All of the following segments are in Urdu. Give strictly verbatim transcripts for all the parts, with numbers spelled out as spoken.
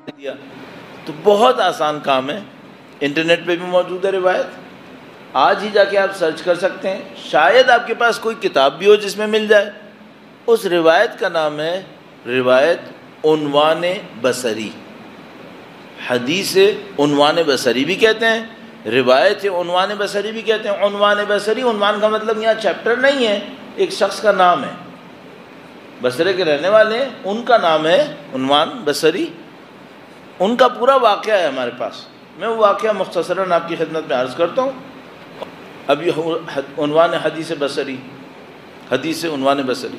دیا تو بہت آسان کام ہے، انٹرنیٹ پہ بھی موجود ہے روایت، آج ہی جا کے آپ سرچ کر سکتے ہیں، شاید آپ کے پاس کوئی کتاب بھی ہو جس میں مل جائے۔ اس روایت کا نام ہے روایت عنوان بصری، حدیث عنوان بصری بھی کہتے ہیں، روایت عنوان بصری بھی کہتے ہیں۔ عنوان بصری، عنوان کا مطلب یہاں چیپٹر نہیں ہے، ایک شخص کا نام ہے، بصرے کے رہنے والے ہیں، ان کا نام ہے عنوان بصری، ان کا پورا واقعہ ہے ہمارے پاس۔ میں وہ واقعہ مختصراً آپ کی خدمت میں عرض کرتا ہوں۔ اب یہ عنوان حدیث بصری، حدیث عنوان بصری،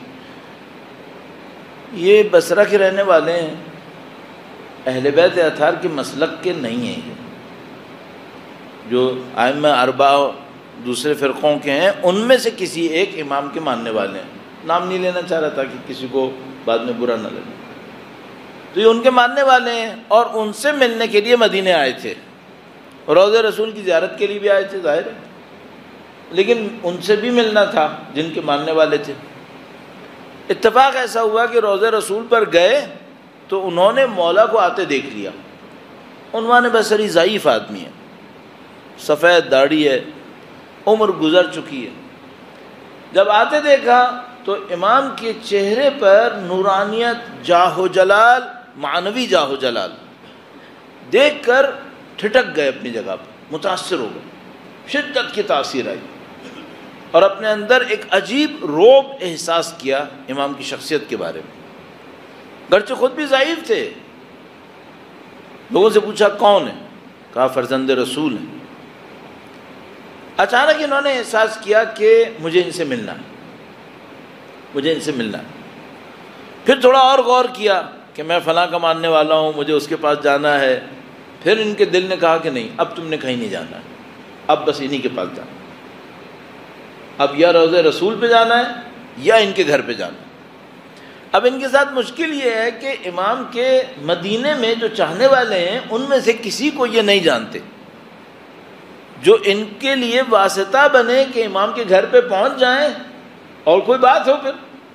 یہ بصرہ کے رہنے والے ہیں، اہل بیت اطہار کے مسلک کے نہیں ہیں، یہ جو ائمہ اربعہ دوسرے فرقوں کے ہیں ان میں سے کسی ایک امام کے ماننے والے ہیں، نام نہیں لینا چاہ رہا تھا کہ کسی کو بعد میں برا نہ لگے، تو یہ ان کے ماننے والے ہیں، اور ان سے ملنے کے لیے مدینے آئے تھے، روضہ رسول کی زیارت کے لیے بھی آئے تھے ظاہر ہے، لیکن ان سے بھی ملنا تھا جن کے ماننے والے تھے۔ اتفاق ایسا ہوا کہ روضہ رسول پر گئے تو انہوں نے مولا کو آتے دیکھ لیا۔ عنوان بصری ضعیف آدمی ہے، سفید داڑھی ہے، عمر گزر چکی ہے، جب آتے دیکھا تو امام کے چہرے پر نورانیت، جاہ و جلال، معنوی جاہ و جلال دیکھ کر ٹھٹک گئے، اپنی جگہ پر متاثر ہو گئے، شدت کی تاثیر آئی، اور اپنے اندر ایک عجیب رعب احساس کیا امام کی شخصیت کے بارے میں، گرچہ خود بھی ضعیف تھے۔ لوگوں سے پوچھا کون ہے؟ کہا فرزند رسول ہیں۔ اچانک انہوں نے احساس کیا کہ مجھے ان سے ملنا ہے، مجھے ان سے ملنا ہے۔ پھر تھوڑا اور غور کیا کہ میں فلاں کا ماننے والا ہوں، مجھے اس کے پاس جانا ہے۔ پھر ان کے دل نے کہا کہ نہیں، اب تم نے کہیں نہیں جانا ہے، اب بس انہی کے پاس جانا ہے، اب یا روضہ رسول پہ جانا ہے یا ان کے گھر پہ جانا ہے۔ اب ان کے ساتھ مشکل یہ ہے کہ امام کے مدینے میں جو چاہنے والے ہیں ان میں سے کسی کو یہ نہیں جانتے، جو ان کے لیے واسطہ بنے کہ امام کے گھر پہ پہنچ جائیں اور کوئی بات ہو۔ پھر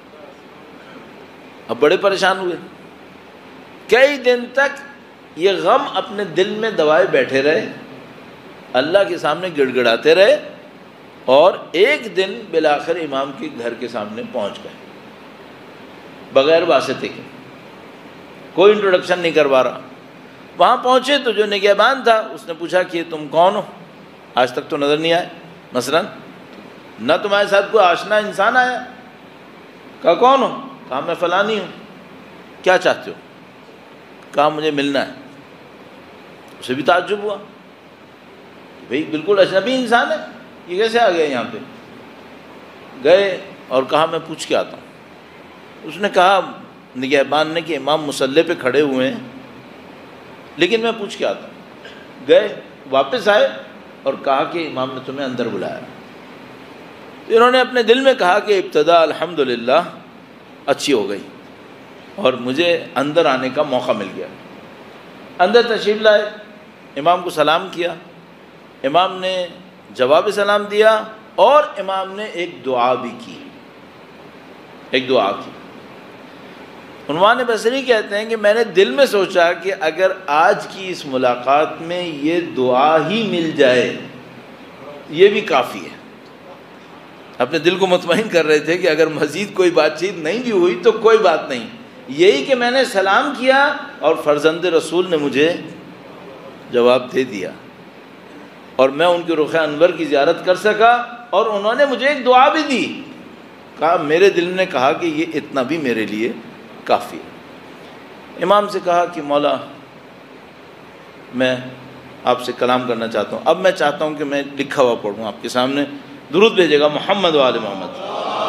اب بڑے پریشان ہوئے، کئی دن تک یہ غم اپنے دل میں دبائے بیٹھے رہے، اللہ کے سامنے گڑ گڑاتے رہے، اور ایک دن بالآخر امام کے گھر کے سامنے پہنچ گئے، بغیر واسطے کے، کوئی انٹروڈکشن نہیں کروا رہا۔ وہاں پہنچے تو جو نگہبان تھا اس نے پوچھا کہ تم کون ہو، آج تک تو نظر نہیں آئے، مثلا نہ تمہارے ساتھ کوئی آشنا انسان آیا؟ کہا کون ہو؟ کہا میں فلانی ہوں۔ کیا چاہتے ہو؟ کہا مجھے ملنا ہے۔ اسے بھی تعجب ہوا، بھئی بالکل اجنبی انسان ہے، یہ کیسے آ گئے یہاں پہ؟ گئے اور کہا میں پوچھ کے آتا ہوں۔ اس نے کہا نگہبان نے کہ امام مصلی پہ کھڑے ہوئے ہیں، لیکن میں پوچھ کے آتا ہوں۔ گئے، واپس آئے اور کہا کہ امام نے تمہیں اندر بلایا۔ انہوں نے اپنے دل میں کہا کہ ابتدا الحمدللہ اچھی ہو گئی اور مجھے اندر آنے کا موقع مل گیا۔ اندر تشریف لائے، امام کو سلام کیا، امام نے جواب سلام دیا، اور امام نے ایک دعا بھی کی، ایک دعا کی۔ عنوان بصری کہتے ہیں کہ میں نے دل میں سوچا کہ اگر آج کی اس ملاقات میں یہ دعا ہی مل جائے یہ بھی کافی ہے۔ اپنے دل کو مطمئن کر رہے تھے کہ اگر مزید کوئی بات چیت نہیں بھی ہوئی تو کوئی بات نہیں، یہی کہ میں نے سلام کیا اور فرزند رسول نے مجھے جواب دے دیا، اور میں ان کے رخ انور کی زیارت کر سکا، اور انہوں نے مجھے ایک دعا بھی دی۔ کہا میرے دل نے کہا کہ یہ اتنا بھی میرے لیے کافی ہے۔ امام سے کہا کہ مولا میں آپ سے کلام کرنا چاہتا ہوں، اب میں چاہتا ہوں کہ میں لکھا ہوا پڑھوں آپ کے سامنے، درود بھیجے گا محمد و آل محمد۔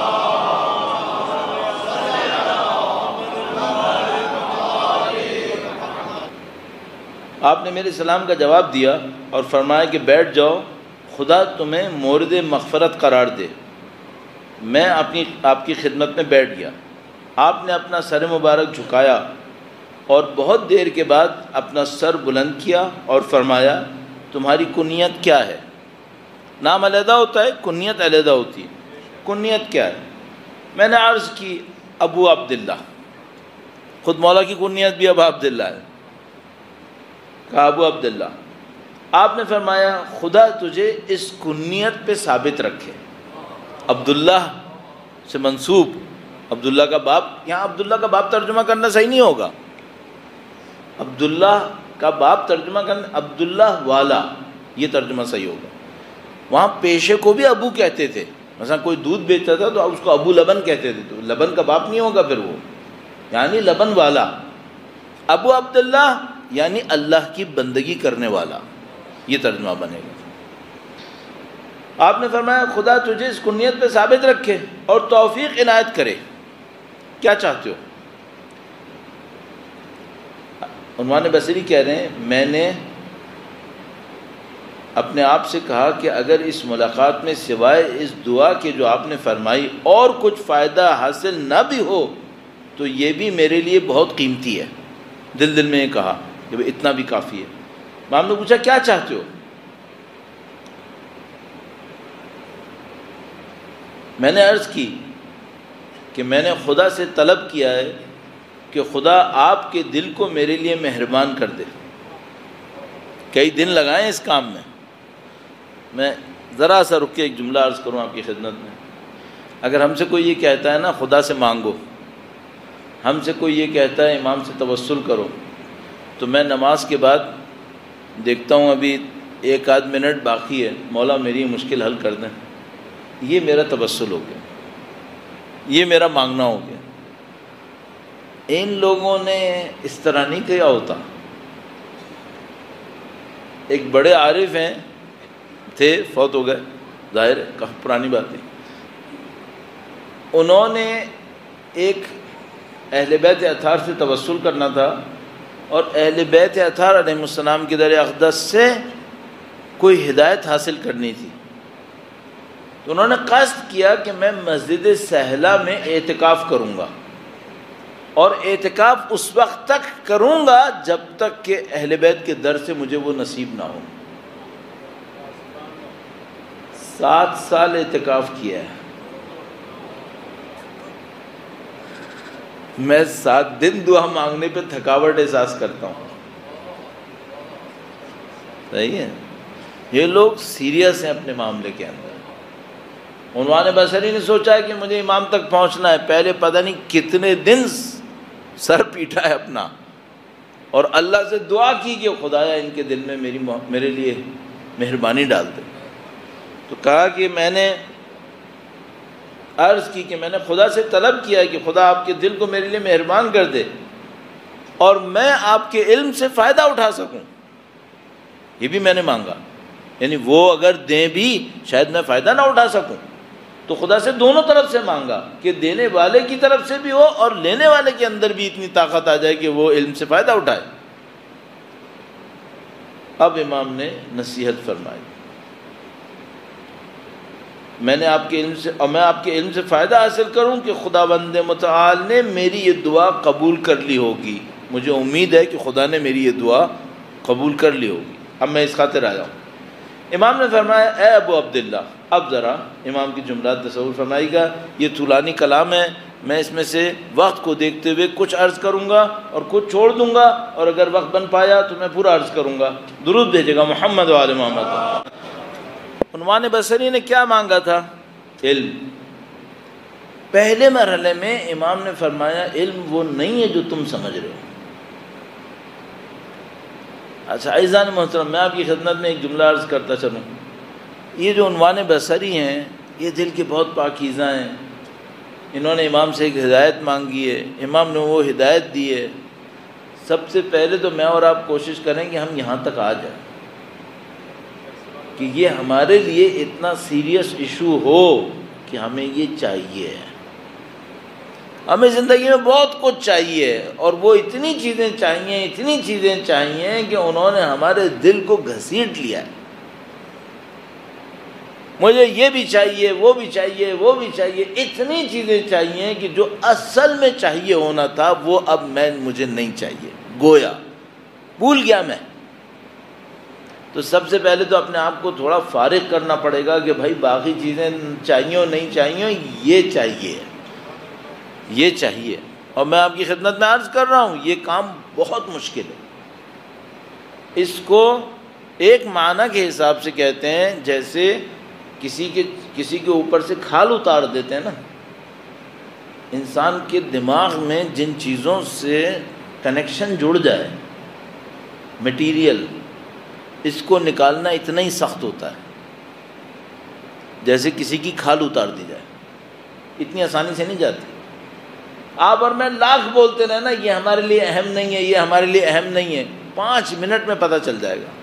آپ نے میرے سلام کا جواب دیا اور فرمایا کہ بیٹھ جاؤ، خدا تمہیں مورد مغفرت قرار دے۔ میں اپنی آپ کی خدمت میں بیٹھ گیا۔ آپ نے اپنا سر مبارک جھکایا اور بہت دیر کے بعد اپنا سر بلند کیا اور فرمایا تمہاری کنیت کیا ہے؟ نام علیحدہ ہوتا ہے، کنیت علیحدہ ہوتی ہے۔ کنیت کیا ہے؟ میں نے عرض کی ابو عبداللہ، خود مولا کی کنیت بھی ابو عبداللہ ہے۔ کہا ابو عبداللہ، آپ نے فرمایا خدا تجھے اس کنیت پہ ثابت رکھے۔ عبداللہ سے منسوب، عبداللہ کا باپ، یہاں عبداللہ کا باپ ترجمہ کرنا صحیح نہیں ہوگا، عبداللہ کا باپ ترجمہ کرنا عبداللہ والا، یہ ترجمہ صحیح ہوگا۔ وہاں پیشے کو بھی ابو کہتے تھے، مثلا کوئی دودھ بیچتا تھا تو اس کو ابو لبن کہتے تھے، تو لبن کا باپ نہیں ہوگا پھر وہ، یعنی لبن والا۔ ابو عبداللہ یعنی اللہ کی بندگی کرنے والا، یہ ترجمہ بنے گا۔ آپ نے فرمایا خدا تجھے اس کنیت پہ ثابت رکھے اور توفیق عنایت کرے، کیا چاہتے ہو؟ عنوان بصری کہہ رہے ہیں میں نے اپنے آپ سے کہا کہ اگر اس ملاقات میں سوائے اس دعا کے جو آپ نے فرمائی اور کچھ فائدہ حاصل نہ بھی ہو تو یہ بھی میرے لیے بہت قیمتی ہے۔ دل دل میں یہ کہا کہ اتنا بھی کافی ہے۔ امام نے پوچھا کیا چاہتے ہو؟ میں نے عرض کی کہ میں نے خدا سے طلب کیا ہے کہ خدا آپ کے دل کو میرے لیے مہربان کر دے۔ کئی دن لگائیں اس کام میں۔ میں ذرا سا رک کے ایک جملہ عرض کروں آپ کی خدمت میں۔ اگر ہم سے کوئی یہ کہتا ہے نا خدا سے مانگو، ہم سے کوئی یہ کہتا ہے امام سے توسل کرو، تو میں نماز کے بعد دیکھتا ہوں ابھی ایک آدھ منٹ باقی ہے، مولا میری مشکل حل کر دیں، یہ میرا توسل ہو گیا، یہ میرا مانگنا ہو گیا۔ ان لوگوں نے اس طرح نہیں کیا ہوتا۔ ایک بڑے عارف ہیں تھے، فوت ہو گئے، ظاہر ہے کافی پرانی بات ہے، انہوں نے ایک اہل بیت اطہار سے توسل کرنا تھا اور اہل بیت اطہار علیہ السلام کی در اقدس سے کوئی ہدایت حاصل کرنی تھی، تو انہوں نے قصد کیا کہ میں مسجد سہلہ میں اعتکاف کروں گا، اور اعتکاف اس وقت تک کروں گا جب تک کہ اہل بیت کے در سے مجھے وہ نصیب نہ ہو۔ سات سال اعتکاف کیا ہے، میں سات دن دعا مانگنے پہ تھکاوٹ احساس کرتا ہوں۔ صحیح ہے، یہ لوگ سیریس ہیں اپنے معاملے کے اندر۔ عنوان بصری نے سوچا ہے کہ مجھے امام تک پہنچنا ہے، پہلے پتہ نہیں کتنے دن سر پیٹا ہے اپنا، اور اللہ سے دعا کی کہ خدایا ان کے دل میں میری میرے لیے مہربانی ڈال دے۔ تو کہا کہ میں نے عرض کی کہ میں نے خدا سے طلب کیا ہے کہ خدا آپ کے دل کو میرے لیے مہربان کر دے اور میں آپ کے علم سے فائدہ اٹھا سکوں، یہ بھی میں نے مانگا، یعنی وہ اگر دیں بھی شاید میں فائدہ نہ اٹھا سکوں، تو خدا سے دونوں طرف سے مانگا کہ دینے والے کی طرف سے بھی ہو اور لینے والے کے اندر بھی اتنی طاقت آ جائے کہ وہ علم سے فائدہ اٹھائے۔ اب امام نے نصیحت فرمائی، میں نے آپ کے علم سے اور میں آپ کے علم سے فائدہ حاصل کروں کہ خداوند متعال نے میری یہ دعا قبول کر لی ہوگی، مجھے امید ہے کہ خدا نے میری یہ دعا قبول کر لی ہوگی، اب میں اس خاطر آیا ہوں۔ امام نے فرمایا اے ابو عبداللہ، اب ذرا امام کی جملات تصور فرمائی گا، یہ طولانی کلام ہے، میں اس میں سے وقت کو دیکھتے ہوئے کچھ عرض کروں گا اور کچھ چھوڑ دوں گا، اور اگر وقت بن پایا تو میں پورا عرض کروں گا۔ درود بھیجے گا محمد و آل محمد۔ عنوان بصری نے کیا مانگا تھا؟ علم۔ پہلے مرحلے میں امام نے فرمایا علم وہ نہیں ہے جو تم سمجھ رہے ہو۔ اچھا عزیزان محترم، میں آپ کی خدمت میں ایک جملہ عرض کرتا چلوں۔ یہ جو عنوان بصری ہیں یہ دل کے بہت پاکیزہ ہیں، انہوں نے امام سے ایک ہدایت مانگی ہے، امام نے وہ ہدایت دی ہے۔ سب سے پہلے تو میں اور آپ کوشش کریں کہ ہم یہاں تک آ جائیں کہ یہ ہمارے لیے اتنا سیریس ایشو ہو کہ ہمیں یہ چاہیے۔ ہمیں زندگی میں بہت کچھ چاہیے، اور وہ اتنی چیزیں چاہیے اتنی چیزیں چاہیے کہ انہوں نے ہمارے دل کو گھسیٹ لیا ہے۔ مجھے یہ بھی چاہیے، وہ بھی چاہیے، وہ بھی چاہیے، اتنی چیزیں چاہیے کہ جو اصل میں چاہیے ہونا تھا وہ اب میں مجھے نہیں چاہیے، گویا بھول گیا میں۔ تو سب سے پہلے تو اپنے آپ کو تھوڑا فارغ کرنا پڑے گا کہ بھائی باقی چیزیں چاہیے نہیں چاہیے، یہ چاہیے، یہ چاہیے۔ اور میں آپ کی خدمت میں عرض کر رہا ہوں یہ کام بہت مشکل ہے، اس کو ایک معنی کے حساب سے کہتے ہیں جیسے کسی کے کسی کے اوپر سے کھال اتار دیتے ہیں نا. انسان کے دماغ میں جن چیزوں سے کنیکشن جڑ جائے مٹیریل، اس کو نکالنا اتنا ہی سخت ہوتا ہے جیسے کسی کی کھال اتار دی جائے. اتنی آسانی سے نہیں جاتی. آپ اور میں لاکھ بولتے رہے نا یہ ہمارے لیے اہم نہیں ہے، یہ ہمارے لیے اہم نہیں ہے، پانچ منٹ میں پتہ چل جائے گا.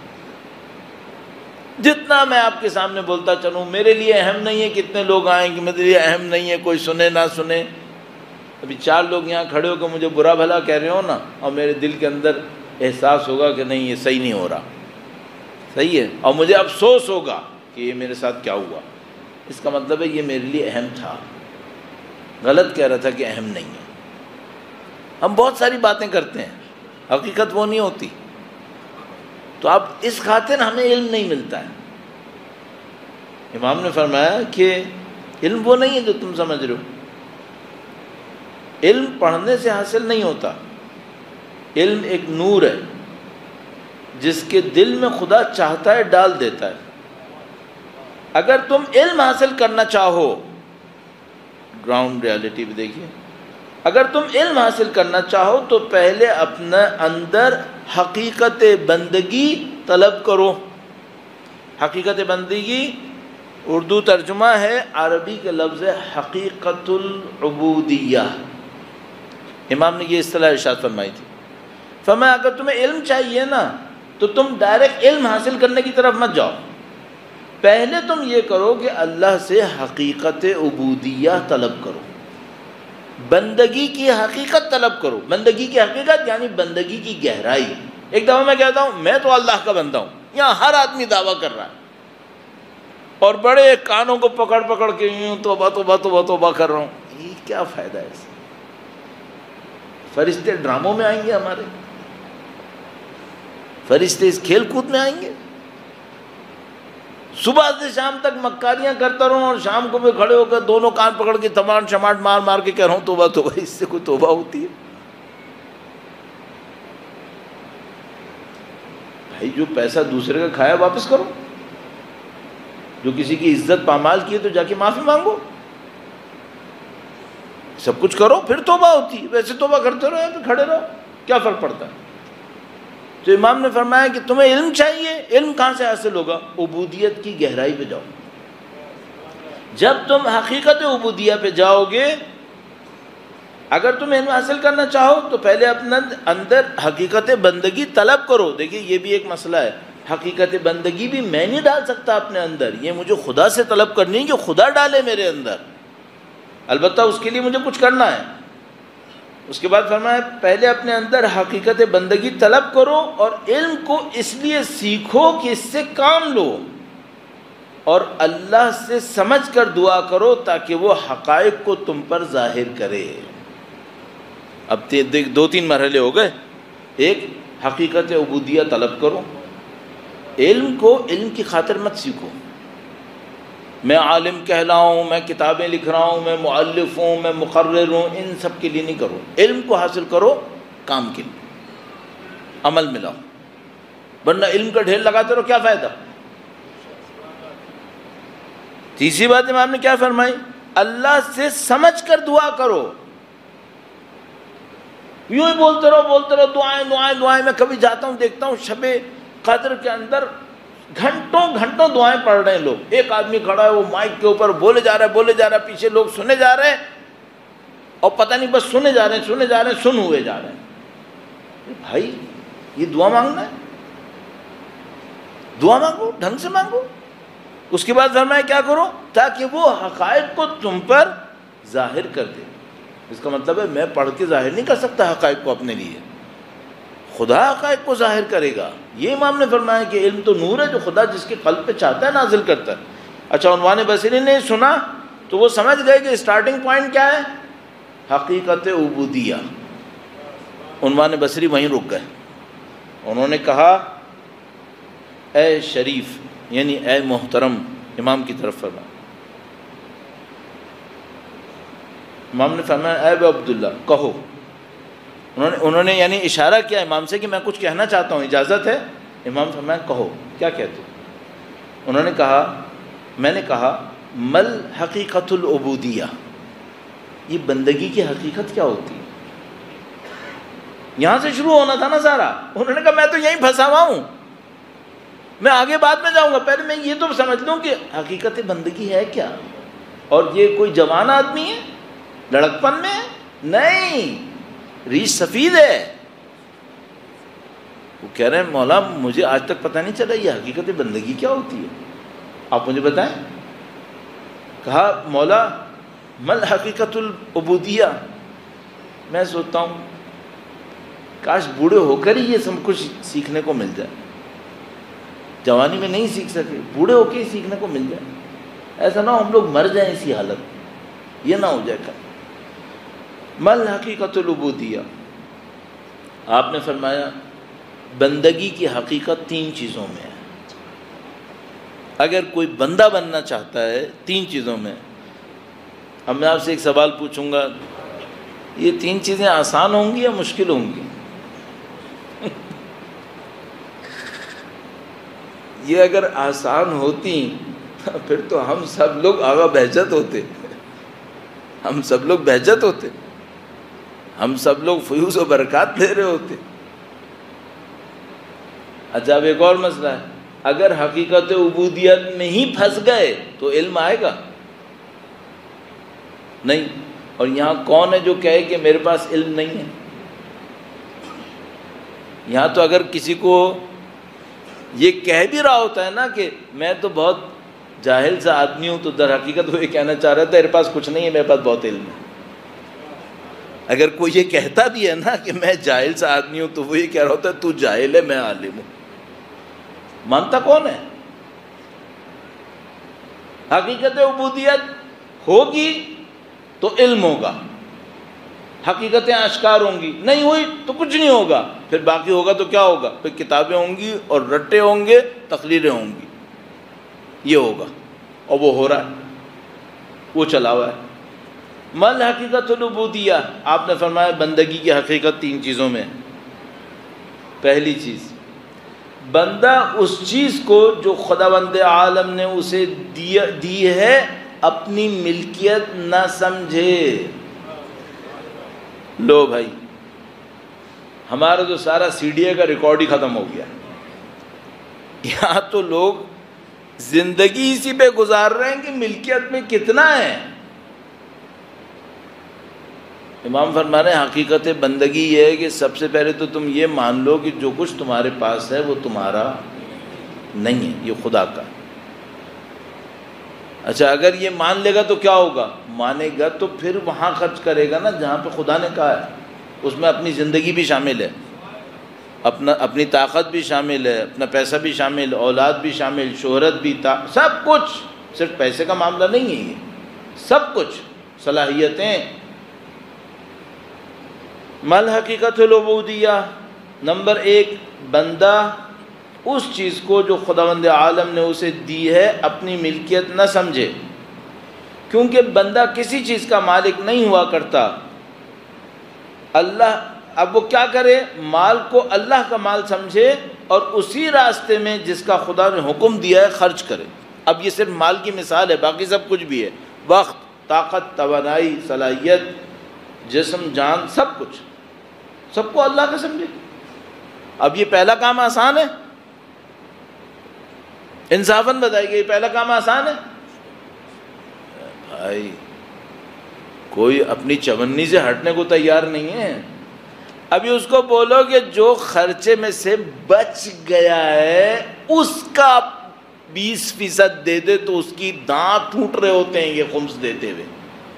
جتنا میں آپ کے سامنے بولتا چلوں میرے لیے اہم نہیں ہے کتنے لوگ آئیں گے، میرے لیے اہم نہیں ہے کوئی سنے نہ سنے. ابھی چار لوگ یہاں کھڑے ہو کے مجھے برا بھلا کہہ رہے ہو نا، اور میرے دل کے اندر احساس ہوگا کہ نہیں یہ صحیح نہیں ہو رہا، صحیح ہے، اور مجھے افسوس ہوگا کہ یہ میرے ساتھ کیا ہوا، اس کا مطلب ہے یہ میرے لیے اہم تھا، غلط کہہ رہا تھا کہ اہم نہیں ہے. ہم بہت ساری باتیں کرتے ہیں، حقیقت وہ نہیں ہوتی. تو اب اس خاطر ہمیں علم نہیں ملتا ہے. امام نے فرمایا کہ علم وہ نہیں ہے جو تم سمجھ رہے ہو. علم پڑھنے سے حاصل نہیں ہوتا. علم ایک نور ہے جس کے دل میں خدا چاہتا ہے ڈال دیتا ہے. اگر تم علم حاصل کرنا چاہو، گراؤنڈ ریالٹی بھی دیکھیے، اگر تم علم حاصل کرنا چاہو تو پہلے اپنے اندر حقیقت بندگی طلب کرو. حقیقت بندگی اردو ترجمہ ہے عربی کے لفظ حقیقت العبودیہ. امام نے یہ اصطلاح ارشاد فرمائی تھی. فرمایا اگر تمہیں علم چاہیے نا تو تم ڈائریکٹ علم حاصل کرنے کی طرف مت جاؤ، پہلے تم یہ کرو کہ اللہ سے حقیقت عبودیہ طلب کرو، بندگی کی حقیقت طلب کرو. بندگی کی حقیقت یعنی بندگی کی گہرائی. ایک دفعہ میں کہتا ہوں میں تو اللہ کا بندہ ہوں، یہاں ہر آدمی دعویٰ کر رہا ہے اور بڑے کانوں کو پکڑ پکڑ کے یوں توبہ توبہ توبہ توبہ کر رہا ہوں. یہ کیا فائدہ ہے اس سے؟ فرشتے ڈراموں میں آئیں گے، ہمارے فرشتے اس کھیل کود میں آئیں گے. صبح سے شام تک مکاریاں کرتا رہوں اور شام کو بھی کھڑے ہو کر دونوں کان پکڑ کے تمام شماٹ مار مار کے کہہ رہا ہوں توبہ توبہ. اس سے کوئی توبہ ہوتی ہے؟ بھائی جو پیسہ دوسرے کا کھایا واپس کرو، جو کسی کی عزت پامال کی ہے تو جا کے معافی مانگو. سب کچھ کرو پھر توبہ ہوتی ہے. ویسے توبہ کرتے رہو یا پھر کھڑے رہو، کیا فرق پڑتا ہے؟ تو امام نے فرمایا کہ تمہیں علم چاہیے، علم کہاں سے حاصل ہوگا؟ عبودیت کی گہرائی پہ جاؤ. جب تم حقیقت عبودیہ پہ جاؤ گے، اگر تم علم حاصل کرنا چاہو تو پہلے اپنے اندر حقیقت بندگی طلب کرو. دیکھیے یہ بھی ایک مسئلہ ہے. حقیقت بندگی بھی میں نہیں ڈال سکتا اپنے اندر، یہ مجھے خدا سے طلب کرنی ہے کہ خدا ڈالے میرے اندر. البتہ اس کے لیے مجھے کچھ کرنا ہے. اس کے بعد فرمایا پہلے اپنے اندر حقیقت بندگی طلب کرو اور علم کو اس لیے سیکھو کہ اس سے کام لو، اور اللہ سے سمجھ کر دعا کرو تاکہ وہ حقائق کو تم پر ظاہر کرے. اب دو تین مرحلے ہو گئے. ایک حقیقت عبودیہ طلب کرو. علم کو علم کی خاطر مت سیکھو، میں عالم کہلاؤں، میں کتابیں لکھ رہا ہوں، میں مؤلف ہوں، میں مقرر ہوں، ان سب کے لیے نہیں کرو. علم کو حاصل کرو کام کے لیے، عمل میں لاؤ. ورنہ علم کا ڈھیر لگاتے رہو کیا فائدہ؟ تیسری بات امام نے کیا فرمائی؟ اللہ سے سمجھ کر دعا کرو. یوں ہی بولتے رہو بولتے رہو دعائیں دعائیں دعائیں. میں کبھی جاتا ہوں دیکھتا ہوں شب قدر کے اندر گھنٹوں گھنٹوں دعائیں پڑھ رہے ہیں لوگ. ایک آدمی کھڑا ہے وہ مائک کے اوپر بولے جا رہا ہے بولے جا رہا ہے، پیچھے لوگ سنے جا رہے ہیں اور پتہ نہیں بس سنے جا رہے ہیں سنے جا رہے ہیں سن ہوئے جا رہے ہیں. بھائی یہ دعا مانگنا ہے؟ دعا مانگو، ڈھنگ سے مانگو. اس کے بعد فرمایا کیا کرو؟ تاکہ وہ حقائق کو تم پر ظاہر کر دے. اس کا مطلب ہے میں پڑھ کے ظاہر نہیں کر سکتا حقائق کو اپنے لیے، خدا حقائق کو ظاہر کرے گا. یہ امام نے فرمایا کہ علم تو نور ہے جو خدا جس کے قلب پہ چاہتا ہے نازل کرتا ہے. اچھا عنوان بصری نے سنا تو وہ سمجھ گئے کہ اسٹارٹنگ پوائنٹ کیا ہے؟ حقیقت عبودیہ. عنوان بصری وہیں رک گئے. انہوں نے کہا اے شریف یعنی اے محترم امام کی طرف فرمایا. امام نے فرمایا اے ابو عبداللہ کہو. انہوں نے انہوں نے یعنی اشارہ کیا امام سے کہ میں کچھ کہنا چاہتا ہوں، اجازت ہے؟ امام فرمایا کہو کیا کہتے ہو؟ انہوں نے کہا میں نے کہا مل حقیقت العبودیہ، یہ بندگی کی حقیقت کیا ہوتی ہے؟ یہاں سے شروع ہونا تھا نا سارا۔ انہوں نے کہا میں تو یہیں پھنسا ہوا ہوں، میں آگے بعد میں جاؤں گا، پہلے میں یہ تو سمجھ لوں کہ حقیقت بندگی ہے کیا۔ اور یہ کوئی جوان آدمی ہے لڑکپن میں ہے؟ نہیں، ریش سفید ہے۔ وہ کہہ رہے ہیں مولا مجھے آج تک پتہ نہیں چلا یہ حقیقت بندگی کیا ہوتی ہے، آپ مجھے بتائیں۔ کہا مولا مل حقیقت العبودیہ، میں سوچتا ہوں کاش بوڑھے ہو کر ہی یہ سب کچھ سیکھنے کو مل جائے، جوانی میں نہیں سیکھ سکے، بوڑھے ہو کے ہی سیکھنے کو مل جائے، ایسا نہ ہو ہم لوگ مر جائیں اسی حالت، یہ نہ ہو جائے گا۔ مل حقیقت العبودیہ، آپ نے فرمایا بندگی کی حقیقت تین چیزوں میں ہے۔ اگر کوئی بندہ بننا چاہتا ہے تین چیزوں میں، اب میں آپ سے ایک سوال پوچھوں گا، یہ تین چیزیں آسان ہوں گی یا مشکل ہوں گی؟ یہ اگر آسان ہوتی پھر تو ہم سب لوگ آغا بہجت ہوتے، ہم سب لوگ بہجت ہوتے، ہم سب لوگ فیوز و برکات لے رہے ہوتے۔ اچھا اب ایک اور مسئلہ ہے، اگر حقیقت عبودیت میں ہی پھنس گئے تو علم آئے گا نہیں۔ اور یہاں کون ہے جو کہے کہ میرے پاس علم نہیں ہے؟ یہاں تو اگر کسی کو یہ کہہ بھی رہا ہوتا ہے نا کہ میں تو بہت جاہل سا آدمی ہوں، تو در حقیقت وہ یہ کہنا چاہ رہا تھا میرے پاس کچھ نہیں ہے، میرے پاس بہت علم ہے۔ اگر کوئی یہ کہتا بھی ہے نا کہ میں جاہل سا آدمی ہوں، تو وہ یہ کہہ رہا ہوتا ہے تو جاہل ہے میں عالم ہوں۔ مانتا کون ہے؟ حقیقت عبودیت ہوگی تو علم ہوگا، حقیقتیں آشکار ہوں گی، نہیں ہوئی تو کچھ نہیں ہوگا، پھر باقی ہوگا تو کیا ہوگا؟ پھر کتابیں ہوں گی اور رٹے ہوں گے، تقریریں ہوں گی، یہ ہوگا، اور وہ ہو رہا ہے، وہ چلا ہوا ہے۔ مل حقیقت العبودیہ، آپ نے فرمایا بندگی کی حقیقت تین چیزوں میں۔ پہلی چیز، بندہ اس چیز کو جو خداوند عالم نے اسے دی ہے اپنی ملکیت نہ سمجھے۔ لو بھائی ہمارا تو سارا سی ڈی اے کا ریکارڈ ہی ختم ہو گیا، یہاں تو لوگ زندگی اسی پہ گزار رہے ہیں کہ ملکیت میں کتنا ہے۔ امام فرما رہے ہیں حقیقت بندگی یہ ہے کہ سب سے پہلے تو تم یہ مان لو کہ جو کچھ تمہارے پاس ہے وہ تمہارا نہیں ہے، یہ خدا کا۔ اچھا اگر یہ مان لے گا تو کیا ہوگا؟ مانے گا تو پھر وہاں خرچ کرے گا نا جہاں پہ خدا نے کہا ہے، اس میں اپنی زندگی بھی شامل ہے، اپنا اپنی طاقت بھی شامل ہے، اپنا پیسہ بھی شامل، اولاد بھی شامل، شہرت بھی، سب کچھ، صرف پیسے کا معاملہ نہیں ہے، یہ سب کچھ، صلاحیتیں۔ مل حقیقت العبودیہ، نمبر ایک، بندہ اس چیز کو جو خداوند عالم نے اسے دی ہے اپنی ملکیت نہ سمجھے، کیونکہ بندہ کسی چیز کا مالک نہیں ہوا کرتا۔ اللہ، اب وہ کیا کرے؟ مال کو اللہ کا مال سمجھے اور اسی راستے میں جس کا خدا نے حکم دیا ہے خرچ کرے۔ اب یہ صرف مال کی مثال ہے، باقی سب کچھ بھی ہے، وقت، طاقت، توانائی، صلاحیت، جسم، جان، سب کچھ، سب کو اللہ کا سمجھے۔ اب یہ پہلا کام آسان ہے؟ انصافاً بتائیے، یہ پہلا کام آسان ہے؟ بھائی کوئی اپنی چونی سے ہٹنے کو تیار نہیں ہے۔ ابھی اس کو بولو کہ جو خرچے میں سے بچ گیا ہے اس کا بیس فیصد دے دے تو اس کی دانت ٹوٹ رہے ہوتے ہیں یہ خمس دیتے ہوئے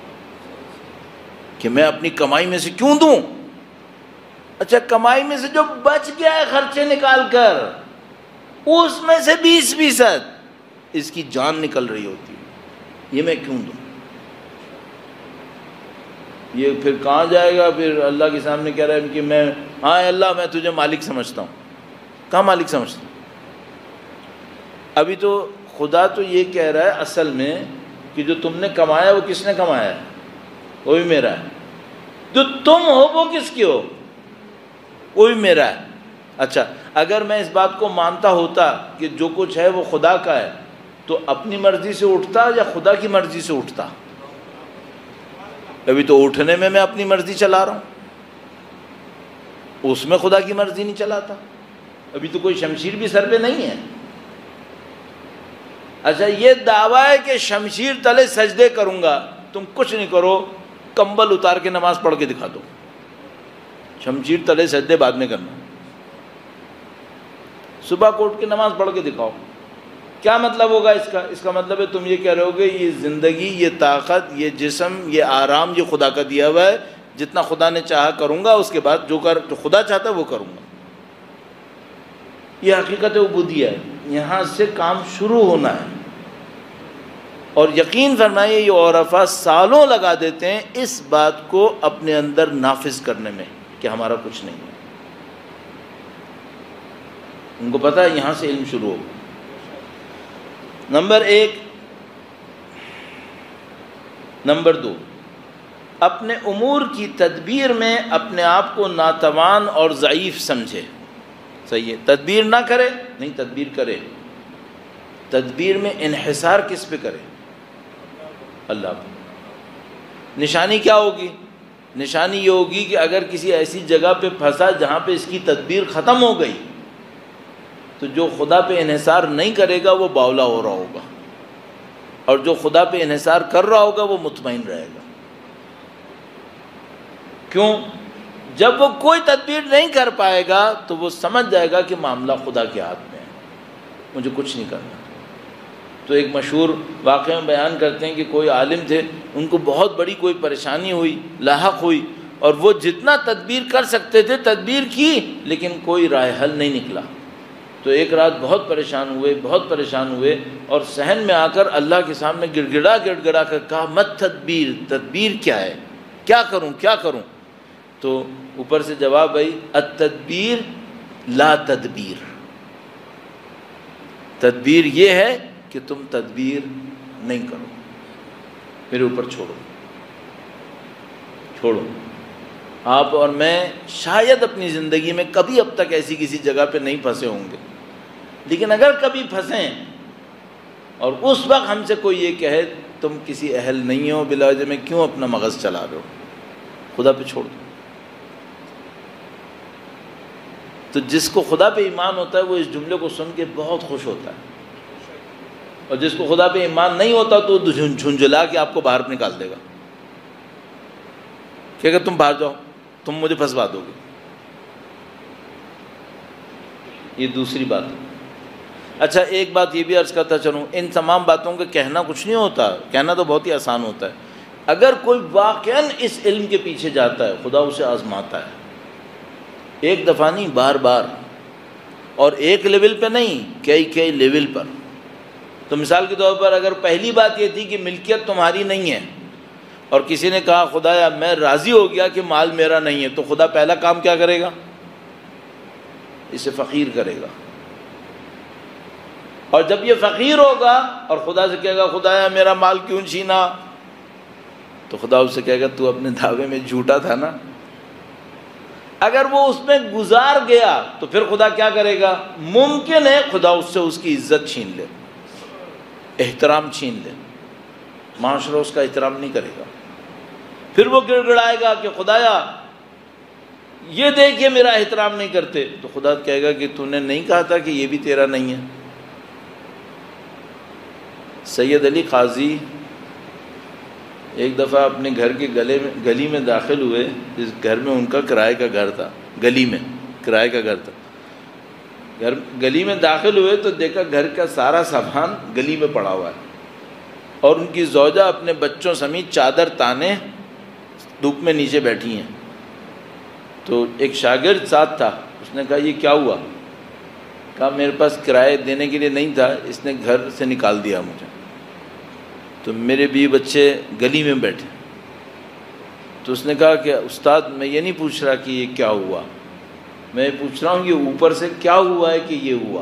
کہ میں اپنی کمائی میں سے کیوں دوں۔ اچھا کمائی میں سے جو بچ گیا ہے خرچے نکال کر اس میں سے بیس فیصد اس کی جان نکل رہی ہوتی ہے، یہ میں کیوں دوں؟ یہ پھر کہاں جائے گا؟ پھر اللہ کے سامنے کہہ رہا ہے کہ میں ہاں اللہ میں تجھے مالک سمجھتا ہوں۔ کہاں مالک سمجھتا ہوں؟ ابھی تو خدا تو یہ کہہ رہا ہے اصل میں کہ جو تم نے کمایا وہ کس نے کمایا ہے؟ وہ بھی میرا ہے۔ جو تم ہو وہ کس کی ہو؟ وہ بھی میرا ہے۔ اچھا اگر میں اس بات کو مانتا ہوتا کہ جو کچھ ہے وہ خدا کا ہے تو اپنی مرضی سے اٹھتا یا خدا کی مرضی سے اٹھتا؟ ابھی تو اٹھنے میں میں اپنی مرضی چلا رہا ہوں، اس میں خدا کی مرضی نہیں چلاتا، ابھی تو کوئی شمشیر بھی سر پہ نہیں ہے۔ اچھا یہ دعویٰ ہے کہ شمشیر تلے سجدے کروں گا، تم کچھ نہیں کرو، کمبل اتار کے نماز پڑھ کے دکھا دو، شمشیر تلے سجدے بعد میں کرنا، صبح کو اٹھ کے نماز پڑھ کے دکھاؤ۔ کیا مطلب ہوگا اس کا؟ اس کا مطلب ہے تم یہ کہہ رہے ہوگے یہ زندگی، یہ طاقت، یہ جسم، یہ آرام یہ خدا کا دیا ہوا ہے، جتنا خدا نے چاہا کروں گا، اس کے بعد جو کر جو خدا چاہتا ہے وہ کروں گا۔ یہ حقیقت عبودیہ ہے، یہاں سے کام شروع ہونا ہے۔ اور یقین فرمائیے یہ عرفاء سالوں لگا دیتے ہیں اس بات کو اپنے اندر نافذ کرنے میں کہ ہمارا کچھ نہیں ہے، ان کو پتہ ہے یہاں سے علم شروع ہوگا۔ نمبر ایک۔ نمبر دو، اپنے امور کی تدبیر میں اپنے آپ کو ناتوان اور ضعیف سمجھے۔ صحیح ہے، تدبیر نہ کرے نہیں، تدبیر کرے۔ تدبیر میں انحصار کس پہ کرے؟ اللہ پہ۔ نشانی کیا ہوگی؟ نشانی یہ ہوگی کہ اگر کسی ایسی جگہ پہ پھنسا جہاں پہ اس کی تدبیر ختم ہو گئی تو جو خدا پہ انحصار نہیں کرے گا وہ باولا ہو رہا ہوگا، اور جو خدا پہ انحصار کر رہا ہوگا وہ مطمئن رہے گا۔ کیوں؟ جب وہ کوئی تدبیر نہیں کر پائے گا تو وہ سمجھ جائے گا کہ معاملہ خدا کے ہاتھ میں ہے، مجھے کچھ نہیں کرنا۔ تو ایک مشہور واقعہ میں بیان کرتے ہیں کہ کوئی عالم تھے، ان کو بہت بڑی کوئی پریشانی ہوئی، لاحق ہوئی، اور وہ جتنا تدبیر کر سکتے تھے تدبیر کی، لیکن کوئی راہ حل نہیں نکلا۔ تو ایک رات بہت پریشان ہوئے، بہت پریشان ہوئے، اور صحن میں آ کر اللہ کے سامنے گڑ گڑا گڑ گڑا کر کہا مت تدبیر، تدبیر کیا ہے، کیا کروں کیا کروں؟ تو اوپر سے جواب آئی التدبیر لا تدبیر، تدبیر یہ ہے کہ تم تدبیر نہیں کرو، میرے اوپر چھوڑو چھوڑو۔ آپ اور میں شاید اپنی زندگی میں کبھی اب تک ایسی کسی جگہ پہ نہیں پھنسے ہوں گے، لیکن اگر کبھی پھنسیں اور اس وقت ہم سے کوئی یہ کہے تم کسی اہل نہیں ہو، بلا وجہ میں کیوں اپنا مغز چلا رہے ہو، خدا پہ چھوڑ دو۔ تو جس کو خدا پہ ایمان ہوتا ہے وہ اس جملے کو سن کے بہت خوش ہوتا ہے، اور جس کو خدا پہ ایمان نہیں ہوتا تو جھنجھلا کے آپ کو باہر نکال دے گا کہ اگر تم باہر جاؤ تم مجھے پھنسوا دو گے۔ یہ دوسری بات ہے۔ اچھا ایک بات یہ بھی عرض کرتا چلوں، ان تمام باتوں کا کہنا کچھ نہیں ہوتا، کہنا تو بہت ہی آسان ہوتا ہے۔ اگر کوئی واقعاً اس علم کے پیچھے جاتا ہے خدا اسے آزماتا ہے، ایک دفعہ نہیں بار بار، اور ایک لیول پہ نہیں، کئی کئی لیول پر۔ تو مثال کے طور پر اگر پہلی بات یہ تھی کہ ملکیت تمہاری نہیں ہے، اور کسی نے کہا خدایا میں راضی ہو گیا کہ مال میرا نہیں ہے، تو خدا پہلا کام کیا کرے گا؟ اسے فقیر کرے گا۔ اور جب یہ فقیر ہوگا اور خدا سے کہے گا خدایا میرا مال کیوں چھینا، تو خدا اس سے کہے گا تو اپنے دعوے میں جھوٹا تھا نا۔ اگر وہ اس میں گزار گیا تو پھر خدا کیا کرے گا؟ ممکن ہے خدا اس سے اس کی عزت چھین لے، احترام چھین لے، معاشرہ اس کا احترام نہیں کرے گا۔ پھر وہ گڑ گڑائے گا کہ خدایا یہ دیکھیے میرا احترام نہیں کرتے، تو خدا کہے گا کہ تو نے نہیں کہا تھا کہ یہ بھی تیرا نہیں ہے۔ سید علی قاضی ایک دفعہ اپنے گھر کے گلے میں گلی میں داخل ہوئے، جس گھر میں ان کا کرائے کا گھر تھا، گلی میں کرائے کا گھر تھا، گھر گلی میں داخل ہوئے تو دیکھا گھر کا سارا سامان گلی میں پڑا ہوا ہے، اور ان کی زوجہ اپنے بچوں سمیت چادر تانے دھوپ میں نیچے بیٹھی ہیں۔ تو ایک شاگرد ساتھ تھا، اس نے کہا یہ کیا ہوا؟ کہا میرے پاس کرایہ دینے کے لیے نہیں تھا، اس نے گھر سے نکال دیا مجھے، تو میرے بیوی بچے گلی میں بیٹھے۔ تو اس نے کہا کہ استاد میں یہ نہیں پوچھ رہا کہ یہ کیا ہوا، میں پوچھ رہا ہوں کہ اوپر سے کیا ہوا ہے کہ یہ ہوا؟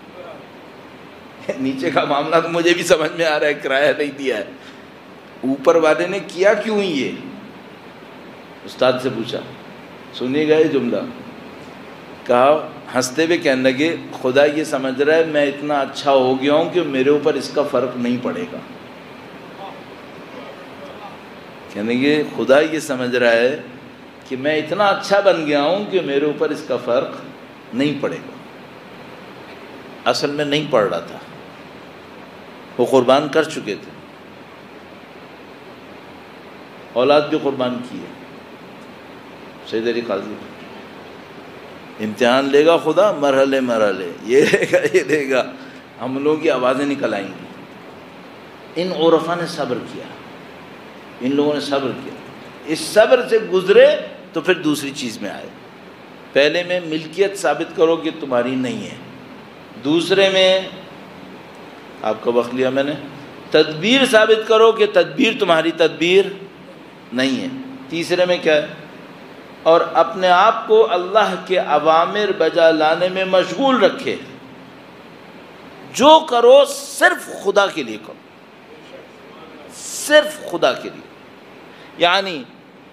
نیچے کا معاملہ تو مجھے بھی سمجھ میں آ رہا ہے، کرایہ نہیں دیا ہے، اوپر والے نے کیا کیوں یہ؟ استاد سے پوچھا، سنیے گا یہ جملہ، کہا ہنستے ہوئے کہنے لگے خدا یہ سمجھ رہا ہے میں اتنا اچھا ہو گیا ہوں کہ میرے اوپر اس کا فرق نہیں پڑے گا. کہنے لگے خدا یہ سمجھ رہا ہے کہ میں اتنا اچھا بن گیا ہوں کہ میرے اوپر اس کا فرق نہیں پڑے گا. اصل میں نہیں پڑ رہا تھا، وہ قربان کر چکے تھے، اولاد بھی قربان کی ہے. سید علی قاضی امتحان لے گا خدا مرحلے مرحلے، یہ لے گا یہ لے گا، ہم لوگوں کی آوازیں نکل آئیں گی. ان عرفا نے صبر کیا، ان لوگوں نے صبر کیا. اس صبر سے گزرے تو پھر دوسری چیز میں آئے. پہلے میں ملکیت ثابت کرو کہ تمہاری نہیں ہے، دوسرے میں آپ کا وقت لیا میں نے، تدبیر ثابت کرو کہ تدبیر تمہاری تدبیر نہیں ہے، تیسرے میں کیا ہے، اور اپنے آپ کو اللہ کے اوامر بجا لانے میں مشغول رکھے. جو کرو صرف خدا کے لیے کرو، صرف خدا کے لیے. یعنی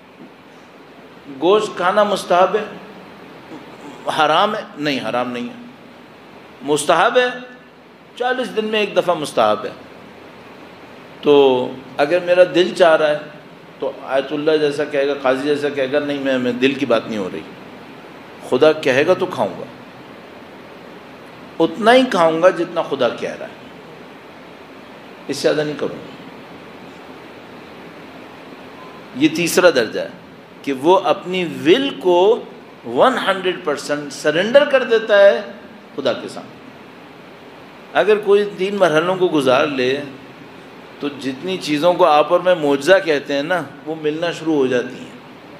گوشت کھانا مستحب ہے، حرام ہے؟ نہیں، حرام نہیں ہے، مستحب ہے، چالیس دن میں ایک دفعہ مستحب ہے. تو اگر میرا دل چاہ رہا ہے تو آیت اللہ جیسا کہے گا، قاضی جیسا کہے گا نہیں میں میں دل کی بات نہیں ہو رہی، خدا کہے گا تو کھاؤں گا، اتنا ہی کھاؤں گا جتنا خدا کہہ رہا ہے، اس سے زیادہ نہیں کروں گا. یہ تیسرا درجہ ہے کہ وہ اپنی ول کو ون ہنڈریڈ پرسینٹ سرنڈر کر دیتا ہے خدا کے سامنے. اگر کوئی تین مرحلوں کو گزار لے تو جتنی چیزوں کو آپ اور میں معجزہ کہتے ہیں نا وہ ملنا شروع ہو جاتی ہیں،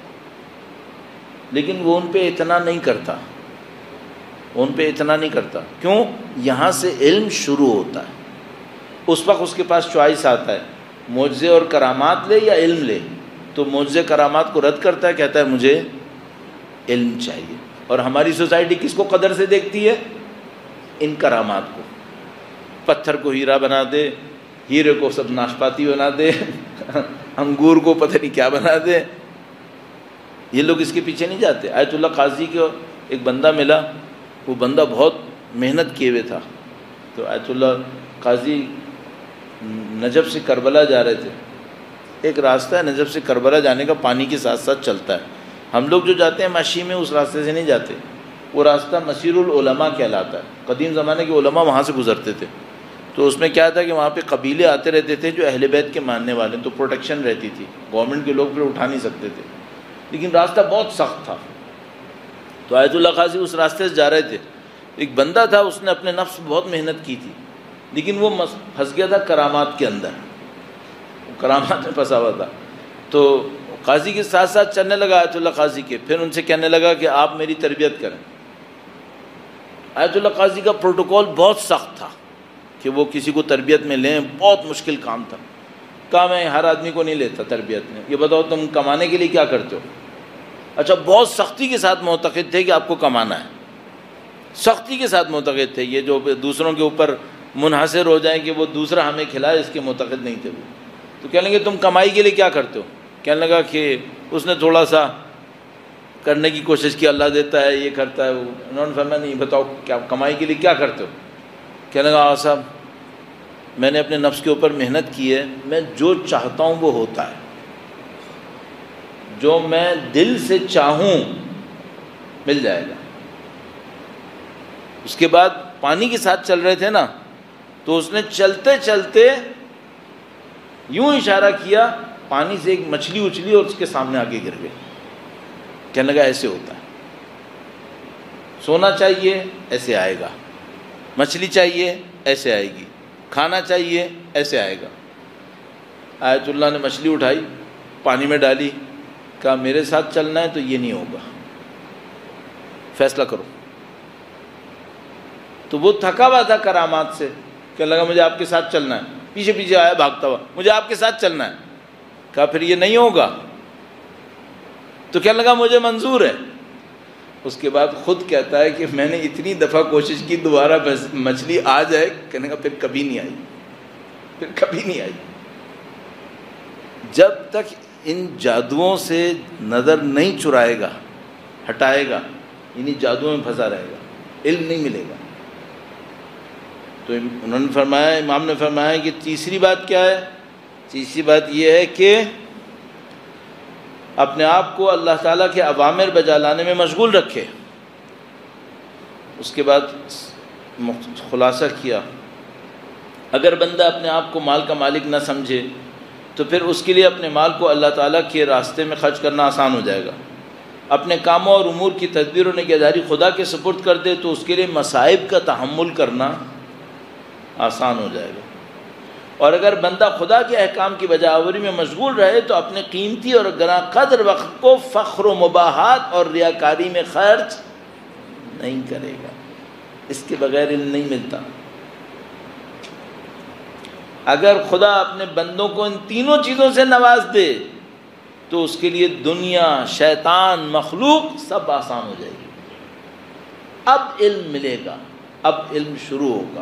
لیکن وہ ان پہ اتنا نہیں کرتا، ان پہ اتنا نہیں کرتا. کیوں؟ یہاں سے علم شروع ہوتا ہے. اس وقت اس کے پاس چوائس آتا ہے معجزے اور کرامات لے یا علم لے. تو معجزے کرامات کو رد کرتا ہے، کہتا ہے مجھے علم چاہیے. اور ہماری سوسائٹی کس کو قدر سے دیکھتی ہے؟ ان کرامات کو. پتھر کو ہیرا بنا دے، ہیرے کو سب ناشپاتی بنا دے، انگور کو پتہ نہیں کیا بنا دے. یہ لوگ اس کے پیچھے نہیں جاتے. آیت اللہ قاضی کو ایک بندہ ملا، وہ بندہ بہت محنت کیے ہوئے تھا. تو آیت اللہ قاضی نجف سے کربلا جا رہے تھے. ایک راستہ ہے نجف سے کربلا جانے کا، پانی کے ساتھ ساتھ چلتا ہے. ہم لوگ جو جاتے ہیں ماشی میں اس راستے سے نہیں جاتے، وہ راستہ مسیر العلماء کہلاتا ہے. قدیم زمانے کے علماء وہاں سے گزرتے تھے. تو اس میں کیا تھا کہ وہاں پہ قبیلے آتے رہتے تھے جو اہل بیت کے ماننے والے، تو پروٹیکشن رہتی تھی، گورنمنٹ کے لوگ پھر اٹھا نہیں سکتے تھے، لیکن راستہ بہت سخت تھا. تو آیت اللہ قاضی اس راستے سے جا رہے تھے. ایک بندہ تھا، اس نے اپنے نفس بہت محنت کی تھی، لیکن وہ پھنس گیا تھا کرامات کے اندر، کرامات میں پھنسا ہوا تھا. تو قاضی کے ساتھ ساتھ چلنے لگا آیت اللہ قاضی کے، پھر ان سے کہنے لگا کہ آپ میری تربیت کریں. آیت اللہ قاضی کا پروٹوکول بہت سخت تھا کہ وہ کسی کو تربیت میں لیں، بہت مشکل کام تھا. کہا میں ہر آدمی کو نہیں لیتا تربیت میں، یہ بتاؤ تم کمانے کے لیے کیا کرتے ہو؟ اچھا، بہت سختی کے ساتھ معتقد تھے کہ آپ کو کمانا ہے، سختی کے ساتھ معتقد تھے. یہ جو دوسروں کے اوپر منحصر ہو جائیں کہ وہ دوسرا ہمیں کھلائے، اس کے معتقد نہیں تھے وہ. تو کہنے لگے تم کمائی کے لیے کیا کرتے ہو؟ کہنے لگا کہ اس نے تھوڑا سا کرنے کی کوشش کی، اللہ دیتا ہے، یہ کرتا ہے وہ. انہوں نے فرمایا نہیں، بتاؤ کیا کمائی کے لیے کیا کرتے ہو؟ کہنے لگا صاحب میں نے اپنے نفس کے اوپر محنت کی ہے، میں جو چاہتا ہوں وہ ہوتا ہے، جو میں دل سے چاہوں مل جائے گا. اس کے بعد پانی کے ساتھ چل رہے تھے نا، تو اس نے چلتے چلتے یوں اشارہ کیا، پانی سے ایک مچھلی اچھلی اور اس کے سامنے آگے گر گئی. کہنے لگا ایسے ہوتا ہے، سونا چاہیے ایسے آئے گا، مچھلی چاہیے ایسے آئے گی، کھانا چاہیے ایسے آئے گا. آیت اللہ نے مچھلی اٹھائی، پانی میں ڈالی، کہا میرے ساتھ چلنا ہے تو یہ نہیں ہوگا، فیصلہ کرو. تو وہ تھکا ہوا تھا کرامات سے، کہنے لگا مجھے آپ کے ساتھ چلنا ہے. پیچھے پیچھے آیا بھاگتا ہوا، مجھے آپ کے ساتھ چلنا ہے. کہا پھر یہ نہیں ہوگا. تو کہنے لگا مجھے منظور ہے. اس کے بعد خود کہتا ہے کہ میں نے اتنی دفعہ کوشش کی دوبارہ مچھلی آ جائے، کہنے کا پھر کبھی نہیں آئی، پھر کبھی نہیں آئی. جب تک ان جادوؤں سے نظر نہیں چرائے گا، ہٹائے گا، یعنی جادو میں پھنسا رہے گا، علم نہیں ملے گا۔ تو انہوں نے فرمایا، امام نے فرمایا کہ تیسری بات کیا ہے؟ تیسری بات یہ ہے کہ اپنے آپ کو اللہ تعالیٰ کے اوامر بجا لانے میں مشغول رکھے۔ اس کے بعد خلاصہ کیا، اگر بندہ اپنے آپ کو مال کا مالک نہ سمجھے تو پھر اس کے لیے اپنے مال کو اللہ تعالیٰ کے راستے میں خرچ کرنا آسان ہو جائے گا۔ اپنے کاموں اور امور کی تدبیر و نگہداری خدا کے سپرد کر دے تو اس کے لیے مصائب کا تحمل کرنا آسان ہو جائے گا۔ اور اگر بندہ خدا کے احکام کی بجا آوری میں مشغول رہے تو اپنے قیمتی اور گراں قدر وقت کو فخر و مباحات اور ریاکاری میں خرچ نہیں کرے گا۔ اس کے بغیر علم نہیں ملتا۔ اگر خدا اپنے بندوں کو ان تینوں چیزوں سے نواز دے تو اس کے لیے دنیا، شیطان، مخلوق سب آسان ہو جائے گی۔ اب علم ملے گا، اب علم شروع ہوگا،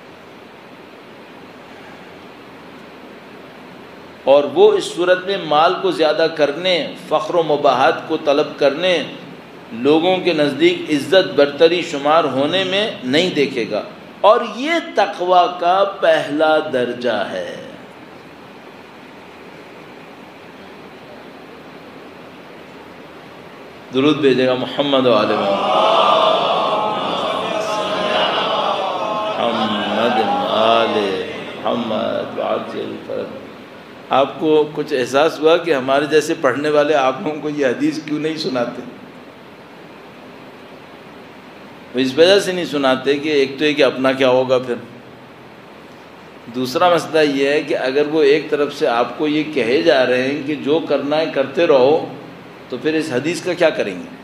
اور وہ اس صورت میں مال کو زیادہ کرنے، فخر و مباحات کو طلب کرنے، لوگوں کے نزدیک عزت برتری شمار ہونے میں نہیں دیکھے گا، اور یہ تقوی کا پہلا درجہ ہے۔ درود بھیجے گا محمد و آل محمد آل محمد وعجل فرج۔ آپ کو کچھ احساس ہوا کہ ہمارے جیسے پڑھنے والے آپ لوگوں کو یہ حدیث کیوں نہیں سناتے؟ وہ اس وجہ سے نہیں سناتے کہ ایک تو یہ کہ اپنا کیا ہوگا، پھر دوسرا مسئلہ یہ ہے کہ اگر وہ ایک طرف سے آپ کو یہ کہے جا رہے ہیں کہ جو کرنا ہے کرتے رہو، تو پھر اس حدیث کا کیا کریں گے؟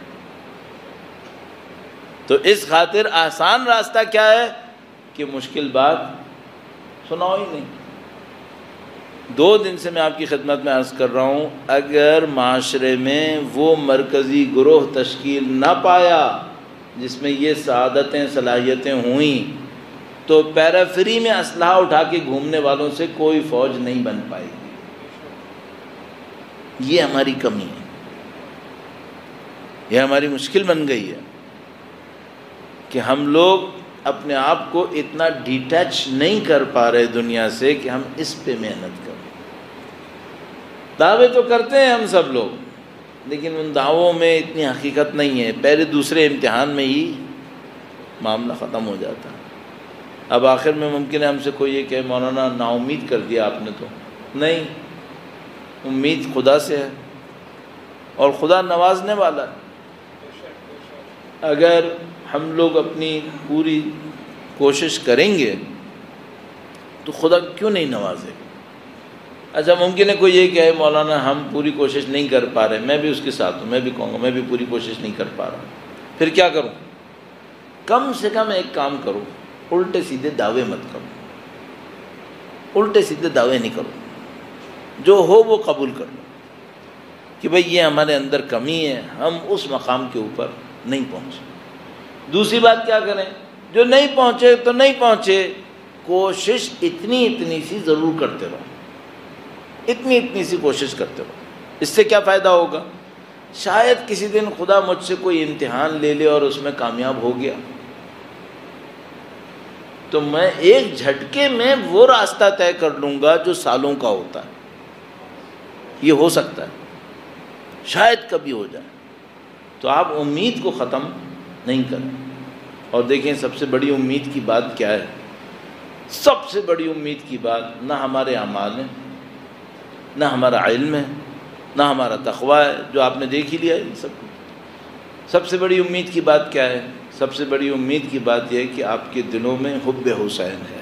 تو اس خاطر آسان راستہ کیا ہے کہ مشکل بات سناؤ ہی نہیں۔ دو دن سے میں آپ کی خدمت میں عرض کر رہا ہوں، اگر معاشرے میں وہ مرکزی گروہ تشکیل نہ پایا جس میں یہ سعادتیں صلاحیتیں ہوئیں، تو پیرافری میں اسلحہ اٹھا کے گھومنے والوں سے کوئی فوج نہیں بن پائے گی۔ یہ ہماری کمی ہے، یہ ہماری مشکل بن گئی ہے کہ ہم لوگ اپنے آپ کو اتنا ڈیٹیچ نہیں کر پا رہے دنیا سے کہ ہم اس پہ محنت کریں۔ دعوے تو کرتے ہیں ہم سب لوگ، لیکن ان دعووں میں اتنی حقیقت نہیں ہے۔ پہلے دوسرے امتحان میں ہی معاملہ ختم ہو جاتا ہے۔ اب آخر میں ممکن ہے ہم سے کوئی یہ کہ مولانا نا امید کر دیا آپ نے، تو نہیں، امید خدا سے ہے اور خدا نوازنے والا ہے۔ اگر ہم لوگ اپنی پوری کوشش کریں گے تو خدا کیوں نہیں نوازے گا؟ اچھا ممکن ہے کوئی یہ کہے مولانا ہم پوری کوشش نہیں کر پا رہے، میں بھی اس کے ساتھ ہوں، میں بھی کہوں گا میں بھی پوری کوشش نہیں کر پا رہا، پھر کیا کروں؟ کم سے کم ایک کام کرو، الٹے سیدھے دعوے مت کرو، الٹے سیدھے دعوے نہیں کرو، جو ہو وہ قبول کر لو کہ بھئی یہ ہمارے اندر کمی ہے، ہم اس مقام کے اوپر نہیں پہنچے۔ دوسری بات کیا کریں؟ جو نہیں پہنچے تو نہیں پہنچے، کوشش اتنی اتنی سی ضرور کرتے رہو، اتنی اتنی سی کوشش کرتے رہو۔ اس سے کیا فائدہ ہوگا؟ شاید کسی دن خدا مجھ سے کوئی امتحان لے لے اور اس میں کامیاب ہو گیا تو میں ایک جھٹکے میں وہ راستہ طے کر لوں گا جو سالوں کا ہوتا ہے۔ یہ ہو سکتا ہے، شاید کبھی ہو جائے۔ تو آپ امید کو ختم نہیں کریں۔ اور دیکھیں سب سے بڑی امید کی بات کیا ہے؟ سب سے بڑی امید کی بات نہ ہمارے اعمال ہیں، نہ ہمارا علم ہے، نہ ہمارا تقوی ہے، جو آپ نے دیکھ ہی لیا ہے سب کچھ۔ سب سے بڑی امید کی بات کیا ہے؟ سب سے بڑی امید کی بات یہ ہے کہ آپ کے دلوں میں حب حسین ہے۔